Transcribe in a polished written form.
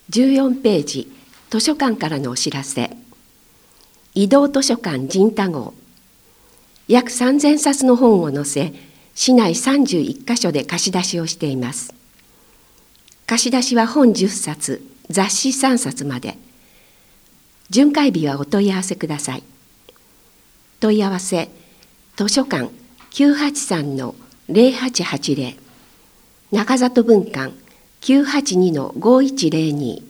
14ページ、図書館からのお知らせ。移動図書館仁太号。約3000冊の本を載せ、市内31カ所で貸し出しをしています。貸し出しは本10冊、雑誌3冊まで。巡回日はお問い合わせください。問い合わせ、図書館 983-0880、中里分館 982-5102